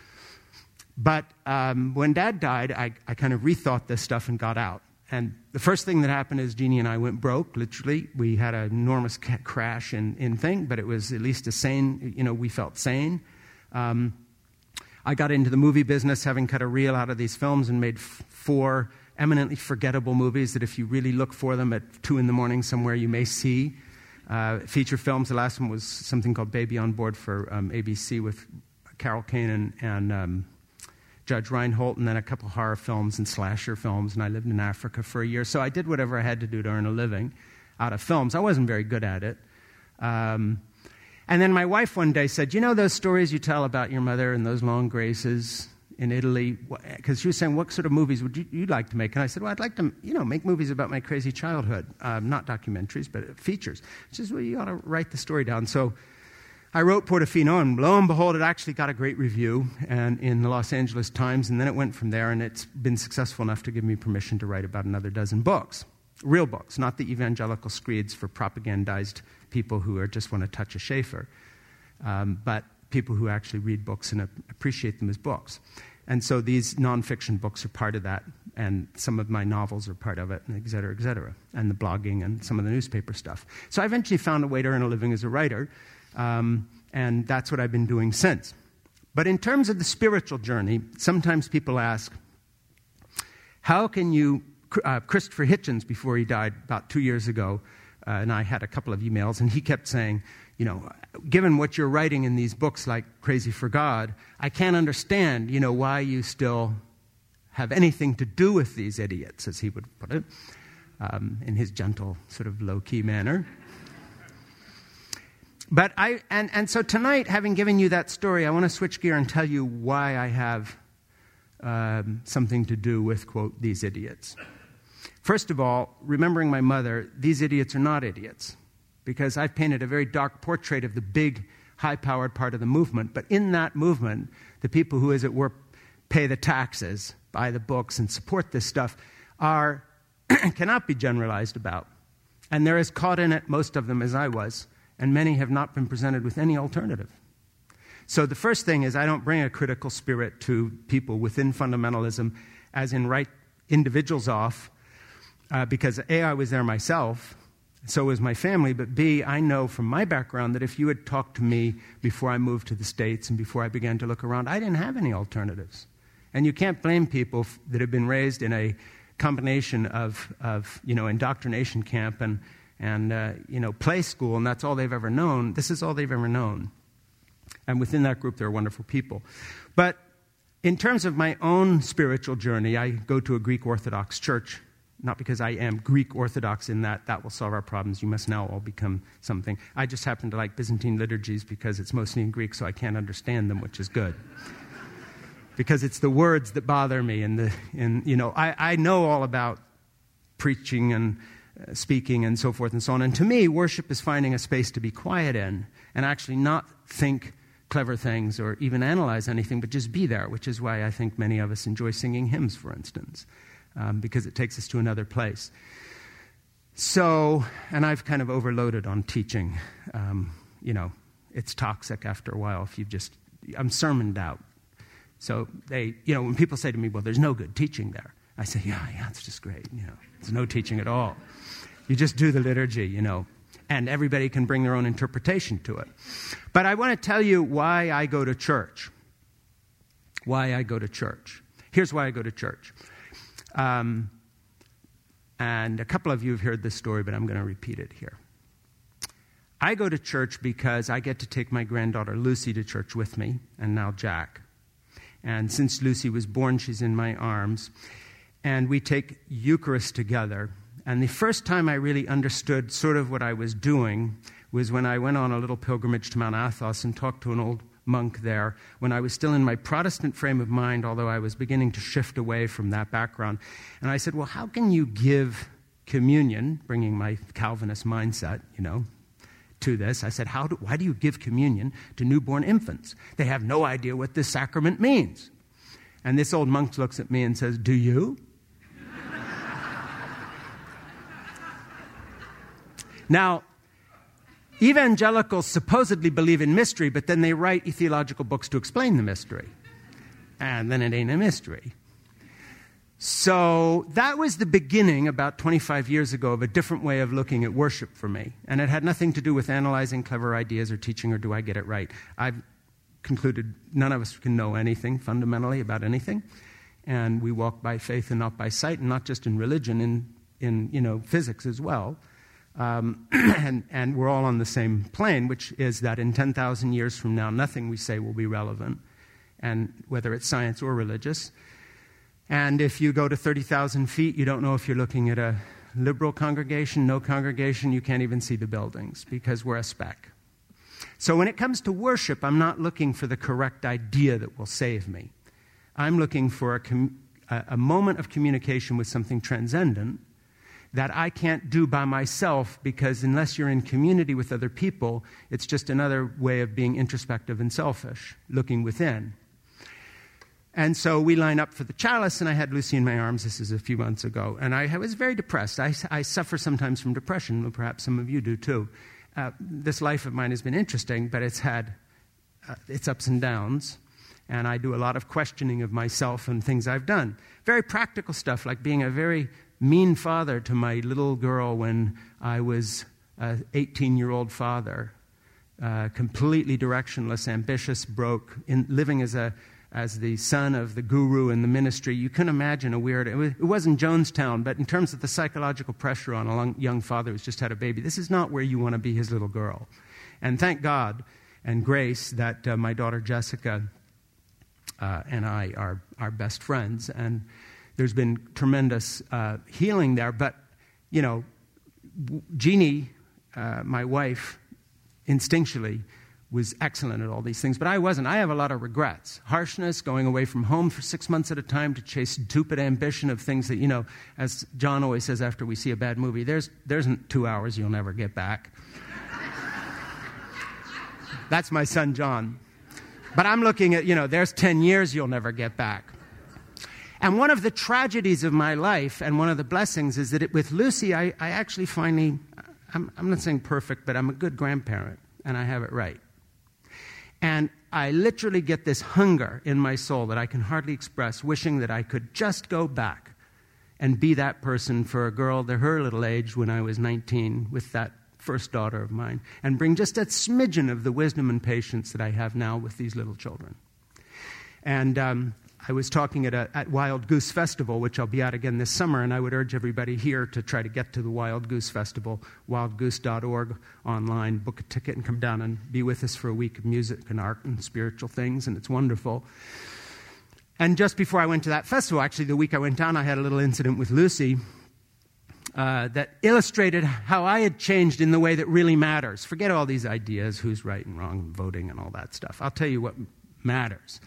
But um, when Dad died, I, I kind of rethought this stuff and got out. And the first thing that happened is Jeannie and I went broke, literally. We had an enormous ca- crash in, in thing, but it was at least a sane, you know, we felt sane. Um, I got into the movie business, having cut a reel out of these films and made f- four eminently forgettable movies that if you really look for them at two in the morning somewhere, you may see. Uh, feature films. The last one was something called Baby on Board for um, A B C with Carol Kane and, and um, Judge Reinhold, and then a couple horror films and slasher films, and I lived in Africa for a year. So I did whatever I had to do to earn a living out of films. I wasn't very good at it. Um, and then my wife one day said, you know those stories you tell about your mother and those long graces in Italy? Because she was saying, what sort of movies would you you'd like to make? And I said, well, I'd like to, you know, make movies about my crazy childhood. Um, not documentaries, but features. She says, well, you ought to write the story down. So I wrote Portofino, and lo and behold, it actually got a great review and in the Los Angeles Times, and then it went from there, and it's been successful enough to give me permission to write about another dozen books. Real books, not the evangelical screeds for propagandized people who are just want to touch a Schaefer, um, but people who actually read books and appreciate them as books. And so these nonfiction books are part of that, and some of my novels are part of it, and et cetera, et cetera, and the blogging and some of the newspaper stuff. So I eventually found a way to earn a living as a writer, um, and that's what I've been doing since. But in terms of the spiritual journey, sometimes people ask, how can you, uh, Christopher Hitchens, before he died about two years ago, uh, and I had a couple of emails, and he kept saying, you know, given what you're writing in these books like Crazy for God, I can't understand, you know, why you still have anything to do with these idiots, as he would put it, um, in his gentle, sort of low-key manner. But I, and, and so tonight, having given you that story, I want to switch gear and tell you why I have um, something to do with, quote, these idiots. First of all, remembering my mother, these idiots are not idiots, because I've painted a very dark portrait of the big, high-powered part of the movement. But in that movement, the people who, as it were, pay the taxes, buy the books, and support this stuff are cannot be generalized about. And they're as caught in it, most of them, as I was, and many have not been presented with any alternative. So the first thing is I don't bring a critical spirit to people within fundamentalism, as in write individuals off, uh, because A, I was there myself, so was my family, but B, I know from my background that if you had talked to me before I moved to the States and before I began to look around, I didn't have any alternatives. And you can't blame people f- that have been raised in a combination of, of you know, indoctrination camp and, and uh, you know, play school, and that's all they've ever known. This is all they've ever known. And within that group, there are wonderful people. But in terms of my own spiritual journey, I go to a Greek Orthodox church. Not because I am Greek Orthodox in that that will solve our problems. You must now all become something. I just happen to like Byzantine liturgies because it's mostly in Greek, so I can't understand them, which is good. Because it's the words that bother me. And, the, and you know, I, I know all about preaching and uh, speaking and so forth and so on. And to me, worship is finding a space to be quiet in and actually not think clever things or even analyze anything, but just be there, which is why I think many of us enjoy singing hymns, for instance. Um, because it takes us to another place. So, and I've kind of overloaded on teaching. Um, you know, it's toxic after a while if you just, I'm sermoned out. So they, you know, when people say to me, well, there's no good teaching there, I say, yeah, yeah, it's just great. You know, there's no teaching at all. You just do the liturgy, you know, and everybody can bring their own interpretation to it. But I want to tell you why I go to church. Why I go to church. Here's why I go to church. Um, and a couple of you have heard this story, but I'm going to repeat it here. I go to church because I get to take my granddaughter Lucy to church with me, and now Jack. And since Lucy was born, she's in my arms. And we take Eucharist together. And the first time I really understood sort of what I was doing was when I went on a little pilgrimage to Mount Athos and talked to an old monk there when I was still in my Protestant frame of mind, although I was beginning to shift away from that background. And I said, well, how can you give communion, bringing my Calvinist mindset, you know, to this? I said, how do, why do you give communion to newborn infants? They have no idea what this sacrament means. And this old monk looks at me and says, do you? Now, evangelicals supposedly believe in mystery, but then they write theological books to explain the mystery. And then it ain't a mystery. So that was the beginning, about twenty-five years ago, of a different way of looking at worship for me. And it had nothing to do with analyzing clever ideas or teaching or do I get it right. I've concluded none of us can know anything fundamentally about anything. And we walk by faith and not by sight, and not just in religion, in, in you know, physics as well. Um, and, and we're all on the same plane, which is that in ten thousand years from now, nothing we say will be relevant, and whether it's science or religious. And if you go to thirty thousand feet, you don't know if you're looking at a liberal congregation, no congregation, you can't even see the buildings because we're a speck. So when it comes to worship, I'm not looking for the correct idea that will save me. I'm looking for a, com- a moment of communication with something transcendent that I can't do by myself, because unless you're in community with other people, it's just another way of being introspective and selfish, looking within. And so we line up for the chalice, and I had Lucy in my arms. This is a few months ago. And I was very depressed. I, I suffer sometimes from depression. Perhaps some of you do too. Uh, this life of mine has been interesting, but it's had uh, its ups and downs. And I do a lot of questioning of myself and things I've done. Very practical stuff, like being a very mean father to my little girl when I was an eighteen-year-old father, uh, completely directionless, ambitious, broke, in, living as a as the son of the guru in the ministry. You can imagine a weird... It, was, it wasn't Jonestown, but in terms of the psychological pressure on a young father who's just had a baby, this is not where you want to be his little girl. And thank God and grace that uh, my daughter Jessica uh, and I are, are best friends, and there's been tremendous uh, healing there. But, you know, Jeannie, uh, my wife, instinctually was excellent at all these things, but I wasn't. I have a lot of regrets. Harshness, going away from home for six months at a time to chase stupid ambition of things that, you know, as John always says after we see a bad movie, there's, there's two hours you'll never get back. That's my son, John. But I'm looking at, you know, there's ten years you'll never get back. And one of the tragedies of my life and one of the blessings is that it, with Lucy, I, I actually finally, I'm, I'm not saying perfect, but I'm a good grandparent, and I have it right. And I literally get this hunger in my soul that I can hardly express, wishing that I could just go back and be that person for a girl to her little age when I was nineteen with that first daughter of mine, and bring just a smidgen of the wisdom and patience that I have now with these little children. And um, I was talking at, a, at Wild Goose Festival, which I'll be at again this summer, and I would urge everybody here to try to get to the Wild Goose Festival, wild goose dot org online, book a ticket and come down and be with us for a week of music and art and spiritual things, and it's wonderful. And just before I went to that festival, actually the week I went down, I had a little incident with Lucy uh, that illustrated how I had changed in the way that really matters. Forget all these ideas, who's right and wrong, and voting and all that stuff. I'll tell you what matters.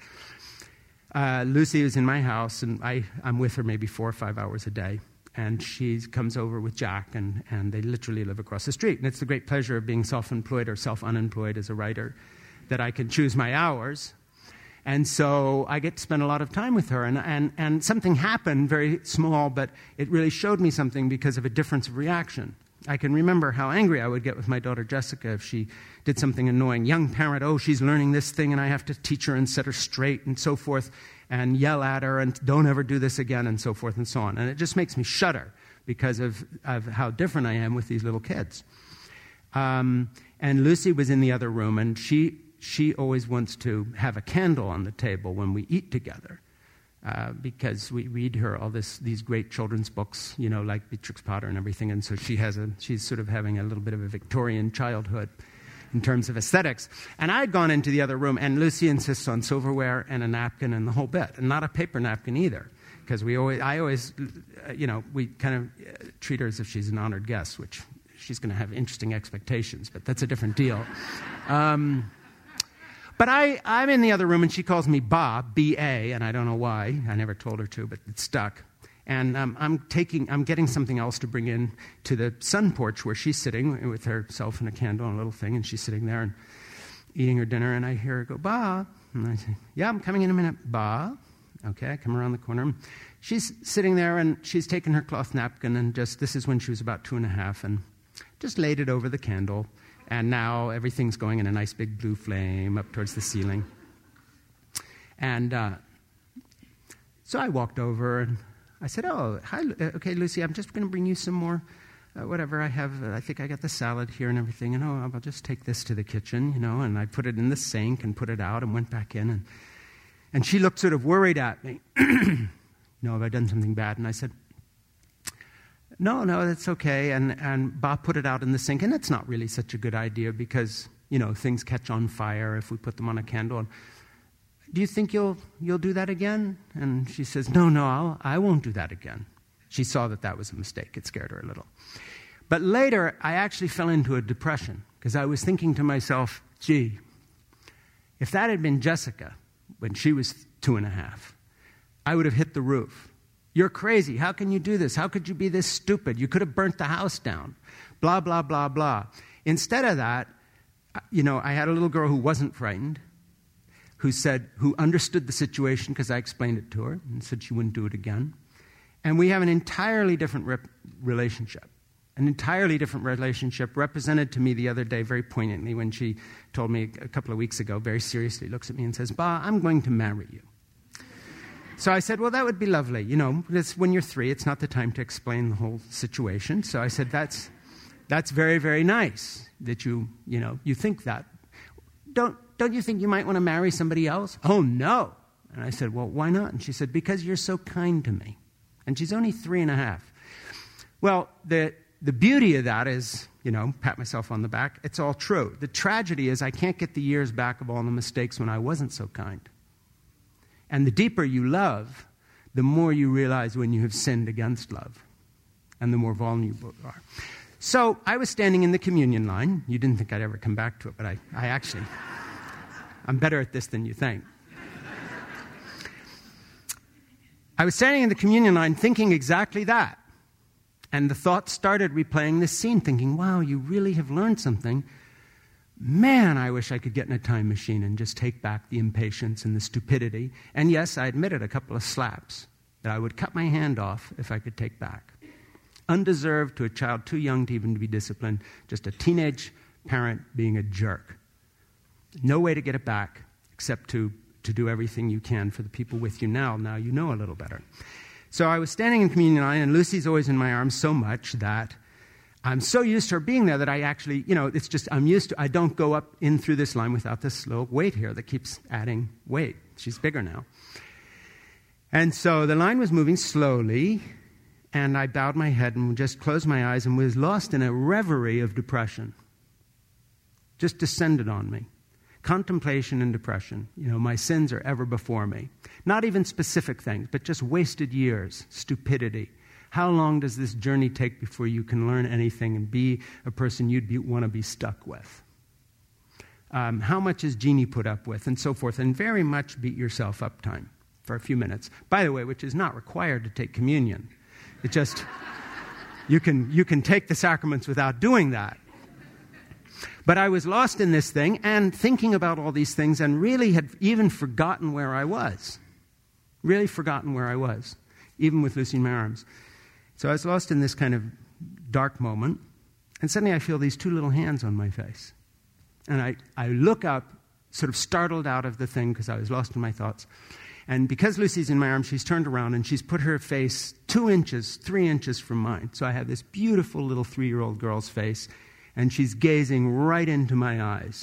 Uh, Lucy is in my house, and I, I'm with her maybe four or five hours a day. And she comes over with Jack, and, and they literally live across the street. And it's the great pleasure of being self-employed or self-unemployed as a writer that I can choose my hours. And so I get to spend a lot of time with her. And, and, and something happened, very small, but it really showed me something because of a difference of reaction. I can remember how angry I would get with my daughter Jessica if she did something annoying. Young parent, oh, she's learning this thing, and I have to teach her and set her straight and so forth, and yell at her and don't ever do this again and so forth and so on. And it just makes me shudder because of, of how different I am with these little kids. Um, and Lucy was in the other room, and she she always wants to have a candle on the table when we eat together. Uh, because we read her all this, these great children's books, you know, like Beatrix Potter and everything, and so she has a, she's sort of having a little bit of a Victorian childhood in terms of aesthetics. And I'd gone into the other room, and Lucy insists on silverware and a napkin and the whole bit, and not a paper napkin either, because we always, I always, uh, you know, we kind of uh, treat her as if she's an honored guest, which she's going to have interesting expectations, but that's a different deal. Um, But I, I'm in the other room, and she calls me Ba, B A, and I don't know why. I never told her to, but it stuck. And um, I'm taking, I'm getting something else to bring in to the sun porch where she's sitting with herself and a candle and a little thing, and she's sitting there and eating her dinner, and I hear her go, Ba. And I say, yeah, I'm coming in a minute, Ba. Okay, I come around the corner. She's sitting there, and she's taken her cloth napkin, and just, this is when she was about two and a half, and just laid it over the candle. And now everything's going in a nice big blue flame up towards the ceiling. And uh, so I walked over and I said, oh, hi, okay, Lucy, I'm just going to bring you some more, uh, whatever I have. Uh, I think I got the salad here and everything. And oh, I'll just take this to the kitchen, you know. And I put it in the sink and put it out and went back in. And, and she looked sort of worried at me. You know, have I done something bad? And I said, no, no, that's okay. And and Bob put it out in the sink, and it's not really such a good idea because, you know, things catch on fire if we put them on a candle. And, do you think you'll you'll do that again? And she says, no, no, I'll, I won't do that again. She saw that that was a mistake. It scared her a little. But later, I actually fell into a depression because I was thinking to myself, gee, if that had been Jessica when she was two and a half, I would have hit the roof. You're crazy. How can you do this? How could you be this stupid? You could have burnt the house down. Blah, blah, blah, blah. Instead of that, you know, I had a little girl who wasn't frightened, who said, who understood the situation because I explained it to her and said she wouldn't do it again. And we have an entirely different rep- relationship. an entirely different relationship, represented to me the other day very poignantly when she told me a couple of weeks ago, very seriously, looks at me and says, "Ba, I'm going to marry you." So I said, well, that would be lovely. You know, it's, when you're three, it's not the time to explain the whole situation. So I said, that's that's very, very nice that you, you know, you think that. Don't, don't you think you might want to marry somebody else? Oh, no. And I said, well, why not? And she said, because you're so kind to me. And she's only three and a half. Well, the the beauty of that is, you know, pat myself on the back, it's all true. The tragedy is I can't get the years back of all the mistakes when I wasn't so kind. And the deeper you love, the more you realize when you have sinned against love, and the more vulnerable you are. So I was standing in the communion line. You didn't think I'd ever come back to it, but I, I actually, I'm better at this than you think. I was standing in the communion line thinking exactly that. And the thoughts started replaying this scene, thinking, wow, you really have learned something. Man, I wish I could get in a time machine and just take back the impatience and the stupidity. And yes, I admitted a couple of slaps that I would cut my hand off if I could take back. Undeserved to a child too young to even be disciplined, just a teenage parent being a jerk. No way to get it back except to, to do everything you can for the people with you now. Now you know a little better. So I was standing in communion line, and Lucy's always in my arms so much that I'm so used to her being there that I actually, you know, it's just, I'm used to, I don't go up in through this line without this little weight here that keeps adding weight. She's bigger now. And so the line was moving slowly, and I bowed my head and just closed my eyes and was lost in a reverie of depression. Just descended on me. Contemplation and depression. You know, my sins are ever before me. Not even specific things, but just wasted years, stupidity. How long does this journey take before you can learn anything and be a person you'd be, want to be stuck with? Um, how much is Jeannie put up with, and so forth, and very much beat yourself up time for a few minutes. By the way, which is not required to take communion. It just, you can, you can take the sacraments without doing that. But I was lost in this thing and thinking about all these things and really had even forgotten where I was. Really forgotten where I was, even with Lucy in my arms. So I was lost in this kind of dark moment, and suddenly I feel these two little hands on my face. And I, I look up, sort of startled out of the thing because I was lost in my thoughts. And because Lucy's in my arms, she's turned around and she's put her face two inches, three inches from mine. So I have this beautiful little three-year-old girl's face, and she's gazing right into my eyes.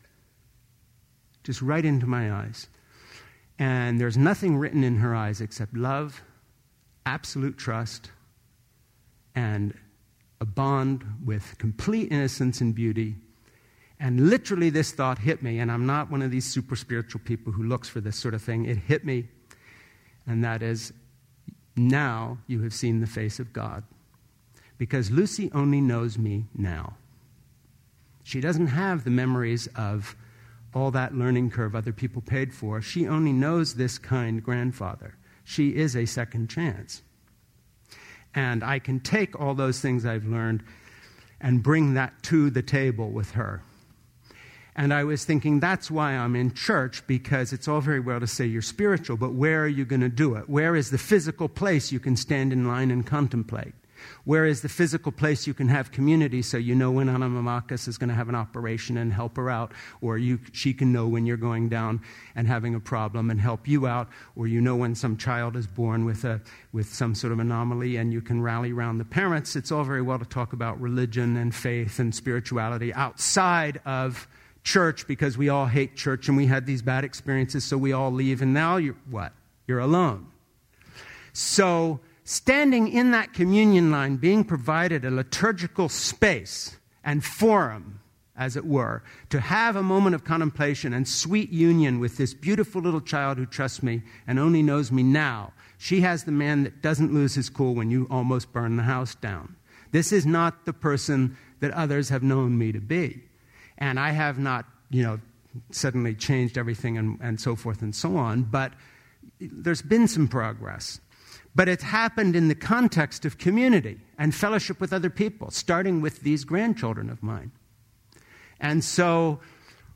Just right into my eyes. And there's nothing written in her eyes except love, absolute trust, and a bond with complete innocence and beauty. And literally this thought hit me, and I'm not one of these super spiritual people who looks for this sort of thing. It hit me, and that is, now you have seen the face of God. Because Lucy only knows me now. She doesn't have the memories of all that learning curve other people paid for. She only knows this kind grandfather. She is a second chance. And I can take all those things I've learned and bring that to the table with her. And I was thinking, that's why I'm in church, because it's all very well to say you're spiritual, but where are you going to do it? Where is the physical place you can stand in line and contemplate? Where is the physical place you can have community so you know when Anna Mamakis is going to have an operation and help her out, or you, she can know when you're going down and having a problem and help you out, or you know when some child is born with a with some sort of anomaly and you can rally around the parents. It's all very well to talk about religion and faith and spirituality outside of church, because we all hate church and we had these bad experiences, so we all leave, and now you're what? You're alone. So standing in that communion line, being provided a liturgical space and forum, as it were, to have a moment of contemplation and sweet union with this beautiful little child who trusts me and only knows me now. She has the man that doesn't lose his cool when you almost burn the house down. This is not the person that others have known me to be. And I have not, you know, suddenly changed everything and, and so forth and so on, but there's been some progress. But it's happened in the context of community and fellowship with other people, starting with these grandchildren of mine. And so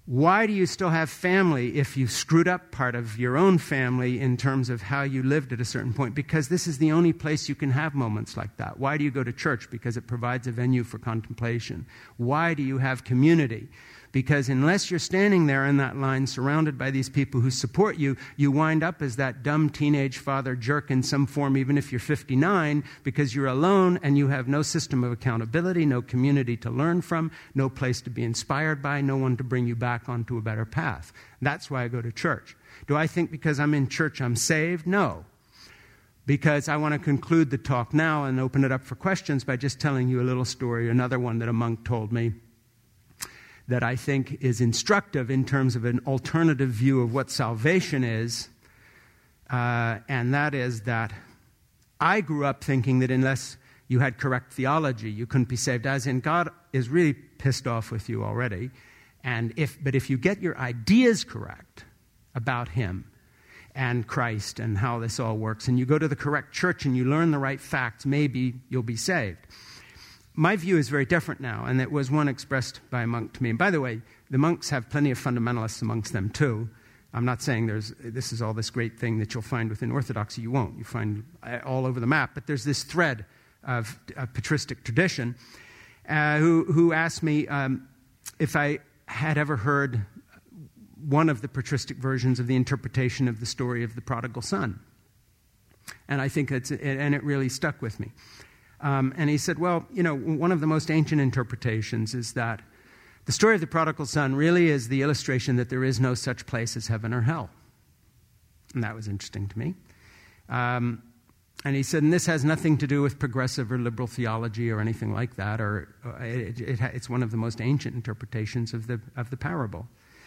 Why do you still have family if you screwed up part of your own family in terms of how you lived at a certain point? Because this is the only place you can have moments like that. Why do you go to church? Because it provides a venue for contemplation. Why do you have community? Because unless you're standing there in that line surrounded by these people who support you, you wind up as that dumb teenage father jerk in some form, even if you're fifty-nine, because you're alone and you have no system of accountability, no community to learn from, no place to be inspired by, no one to bring you back onto a better path. That's why I go to church. Do I think because I'm in church I'm saved? No. Because I want to conclude the talk now and open it up for questions by just telling you a little story, another one that a monk told me, that I think is instructive in terms of an alternative view of what salvation is, uh, and that is that I grew up thinking that unless you had correct theology, you couldn't be saved, as in God is really pissed off with you already, and if but if you get your ideas correct about Him and Christ and how this all works, and you go to the correct church and you learn the right facts, maybe you'll be saved. My view is very different now, and it was one expressed by a monk to me. And by the way, the monks have plenty of fundamentalists amongst them too. I'm not saying there's this is all this great thing that you'll find within Orthodoxy. You won't. You find all over the map. But there's this thread of, of patristic tradition uh, who, who asked me um, if I had ever heard one of the patristic versions of the interpretation of the story of the prodigal son. And I think it's, and it really stuck with me. Um, and he said, well, you know, one of the most ancient interpretations is that the story of the prodigal son really is the illustration that there is no such place as heaven or hell. And that was interesting to me. Um, and he said, and this has nothing to do with progressive or liberal theology or anything like that, or uh, it, it, it's one of the most ancient interpretations of the of the parable.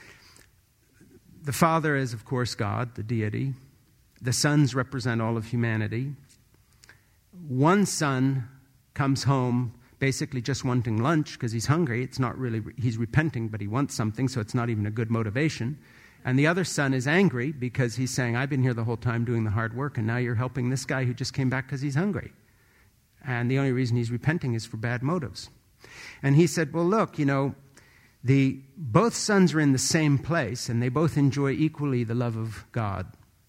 The Father is, of course, God, the deity. The sons represent all of humanity. One son comes home basically just wanting lunch because he's hungry. It's not really, he's repenting, but he wants something, so it's not even a good motivation. And the other son is angry because he's saying, I've been here the whole time doing the hard work, and now you're helping this guy who just came back because he's hungry. And the only reason he's repenting is for bad motives. And he said, well, look, you know, the both sons are in the same place, and they both enjoy equally the love of God.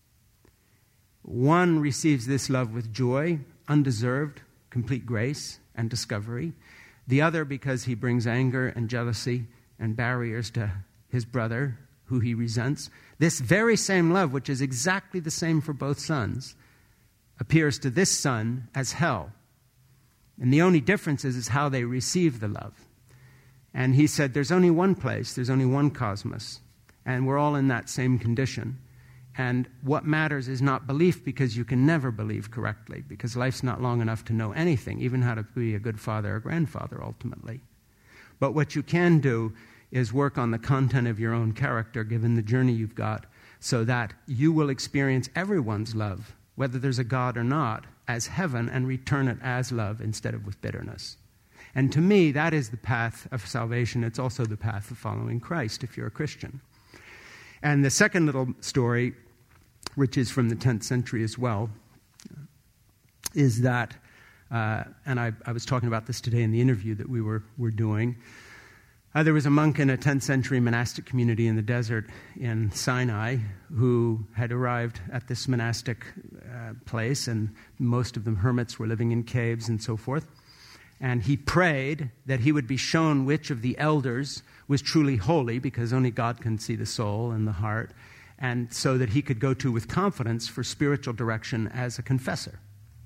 One receives this love with joy, undeserved, complete grace and discovery. The other because he brings anger and jealousy and barriers to his brother, who he resents. This very same love, which is exactly the same for both sons, appears to this son as hell. And the only difference is, is how they receive the love. And he said, there's only one place, there's only one cosmos, and we're all in that same condition. And what matters is not belief, because you can never believe correctly, because life's not long enough to know anything, even how to be a good father or grandfather ultimately. But what you can do is work on the content of your own character, given the journey you've got, so that you will experience everyone's love, whether there's a God or not, as heaven, and return it as love instead of with bitterness. And to me, that is the path of salvation. It's also the path of following Christ, if you're a Christian. And the second little story, which is from the tenth century as well, is that, uh, and I, I was talking about this today in the interview that we were, were doing, uh, there was a monk in a tenth century monastic community in the desert in Sinai who had arrived at this monastic uh, place, and most of the hermits were living in caves and so forth. And he prayed that he would be shown which of the elders was truly holy, because only God can see the soul and the heart, and so that he could go to with confidence for spiritual direction as a confessor.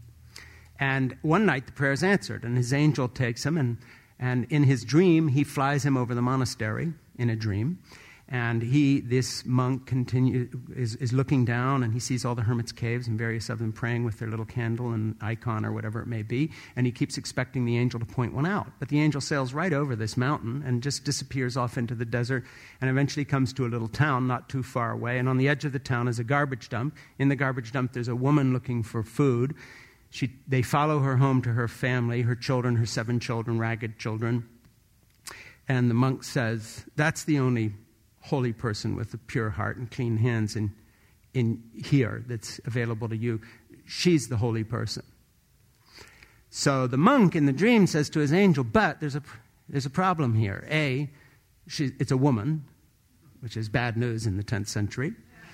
And one night the prayer is answered, and his angel takes him, and, and in his dream he flies him over the monastery in a dream. And he, this monk, continue, is, is looking down, and he sees all the hermits' caves and various of them praying with their little candle and icon or whatever it may be, and he keeps expecting the angel to point one out. But the angel sails right over this mountain and just disappears off into the desert, and eventually comes to a little town not too far away. And on the edge of the town is a garbage dump. In the garbage dump there's a woman looking for food. She, they follow her home to her family, her children, her seven children, ragged children. And the monk says, that's the only holy person with a pure heart and clean hands in, in here that's available to you. She's the holy person. So the monk in the dream says to his angel, but there's a, there's a problem here. A, she, it's a woman. which is bad news in the tenth century.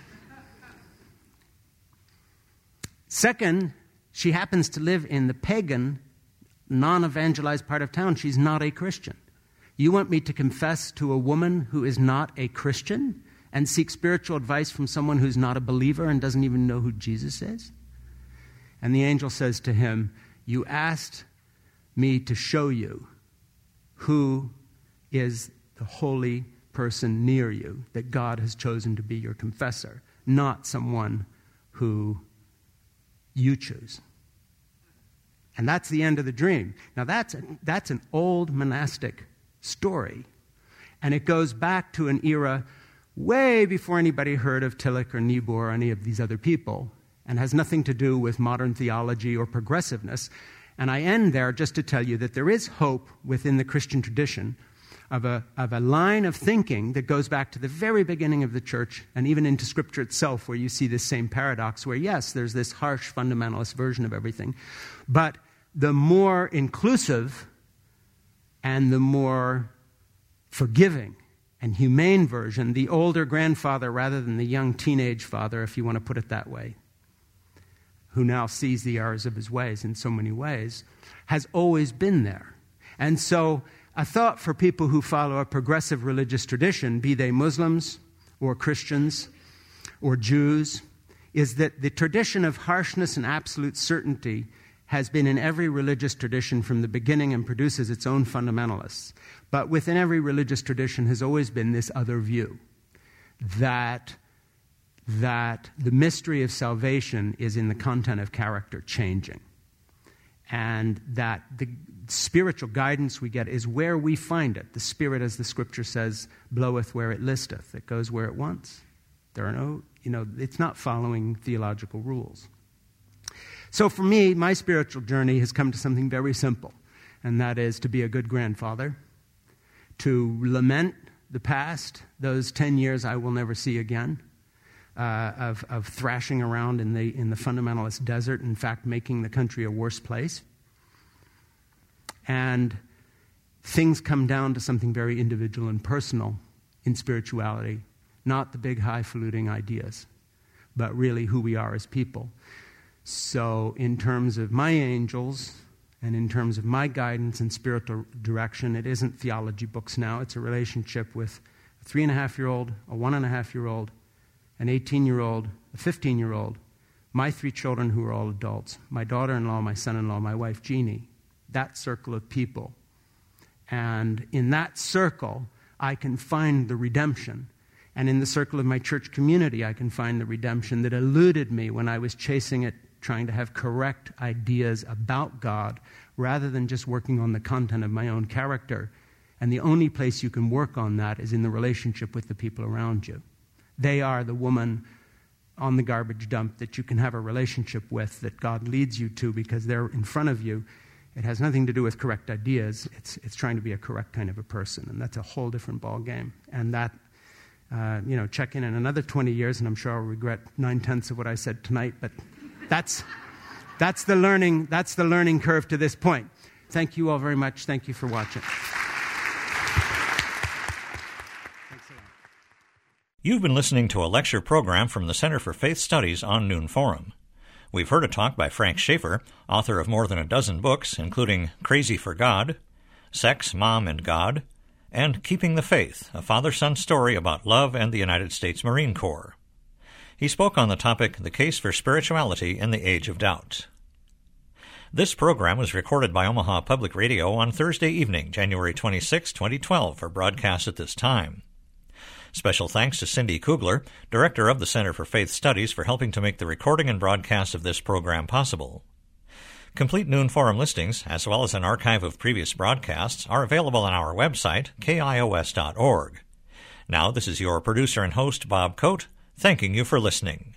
Second, she happens to live in the pagan, non-evangelized part of town. She's not a Christian. You want me to confess to a woman who is not a Christian and seek spiritual advice from someone who's not a believer and doesn't even know who Jesus is? And the angel says to him, you asked me to show you who is the holy person near you that God has chosen to be your confessor, not someone who you choose. And that's the end of the dream. Now that's a, that's an old monastic story. And it goes back to an era way before anybody heard of Tillich or Niebuhr or any of these other people, and has nothing to do with modern theology or progressiveness. And I end there just to tell you that there is hope within the Christian tradition of a, of a line of thinking that goes back to the very beginning of the church and even into Scripture itself, where you see this same paradox where, yes, there's this harsh fundamentalist version of everything, but the more inclusive and the more forgiving and humane version, the older grandfather rather than the young teenage father, if you want to put it that way, who now sees the errors of his ways in so many ways, has always been there. And so a thought for people who follow a progressive religious tradition, be they Muslims or Christians or Jews, is that the tradition of harshness and absolute certainty has been in every religious tradition from the beginning and produces its own fundamentalists. But within every religious tradition has always been this other view, that, that the mystery of salvation is in the content of character changing. And that the spiritual guidance we get is where we find it. The Spirit, as the Scripture says, bloweth where it listeth. It goes where it wants. There are no, you know, it's not following theological rules. So for me, my spiritual journey has come to something very simple, and that is to be a good grandfather, to lament the past, those ten years I will never see again, uh, of, of thrashing around in the, in the fundamentalist desert, in fact, making the country a worse place. And things come down to something very individual and personal in spirituality, not the big highfalutin ideas, but really who we are as people. So in terms of my angels and in terms of my guidance and spiritual direction, it isn't theology books now. It's a relationship with a three-and-a-half-year-old, a one-and-a-half-year-old, an eighteen-year-old, a fifteen-year-old, my three children who are all adults, my daughter-in-law, my son-in-law, my wife Jeannie, that circle of people. And in that circle, I can find the redemption. And in the circle of my church community, I can find the redemption that eluded me when I was chasing it, trying to have correct ideas about God rather than just working on the content of my own character. And the only place you can work on that is in the relationship with the people around you. They are the woman on the garbage dump that you can have a relationship with, that God leads you to because they're in front of you. It has nothing to do with correct ideas. It's, it's trying to be a correct kind of a person, and that's a whole different ball game. And that, uh, you know, check in in another twenty years, and I'm sure I'll regret nine-tenths of what I said tonight, but That's that's the learning that's the learning curve to this point. Thank you all very much. Thank you for watching. Thanks a lot. You've been listening to a lecture program from the Center for Faith Studies on Noon Forum. We've heard a talk by Frank Schaeffer, author of more than a dozen books, including Crazy for God, Sex, Mom, and God, and Keeping the Faith, a father-son story about love and the United States Marine Corps. He spoke on the topic, The Case for Spirituality in the Age of Doubt. This program was recorded by Omaha Public Radio on Thursday evening, January twenty-sixth, twenty twelve, for broadcast at this time. Special thanks to Cindy Kugler, Director of the Center for Faith Studies, for helping to make the recording and broadcast of this program possible. Complete Noon Forum listings, as well as an archive of previous broadcasts, are available on our website, K I O S dot org. Now, this is your producer and host, Bob Coate, thanking you for listening.